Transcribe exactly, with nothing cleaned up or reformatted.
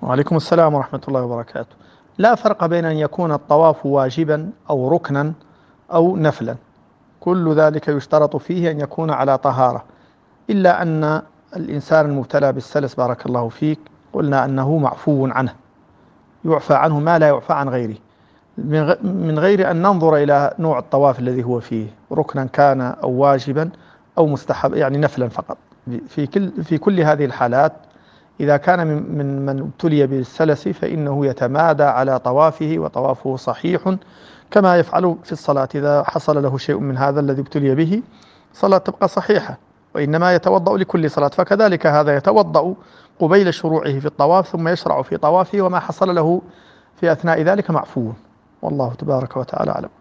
وعليكم السلام ورحمة الله وبركاته. لا فرق بين أن يكون الطواف واجبا أو ركنا أو نفلا، كل ذلك يشترط فيه أن يكون على طهارة، إلا أن الإنسان المبتلى بالسلس بارك الله فيك قلنا أنه معفو عنه، يعفى عنه ما لا يعفى عن غيره، من غير أن ننظر إلى نوع الطواف الذي هو فيه، ركنا كان أو واجبا أو مستحب يعني نفلا فقط. في كل في كل هذه الحالات إذا كان من من من ابتلي بالسلس فإنه يتمادى على طوافه، وطوافه صحيح كما يفعل في الصلاة. إذا حصل له شيء من هذا الذي ابتلي به صلاة تبقى صحيحة، وإنما يتوضأ لكل صلاة، فكذلك هذا يتوضأ قبيل شروعه في الطواف ثم يشرع في طوافه، وما حصل له في أثناء ذلك معفو، والله تبارك وتعالى أعلم.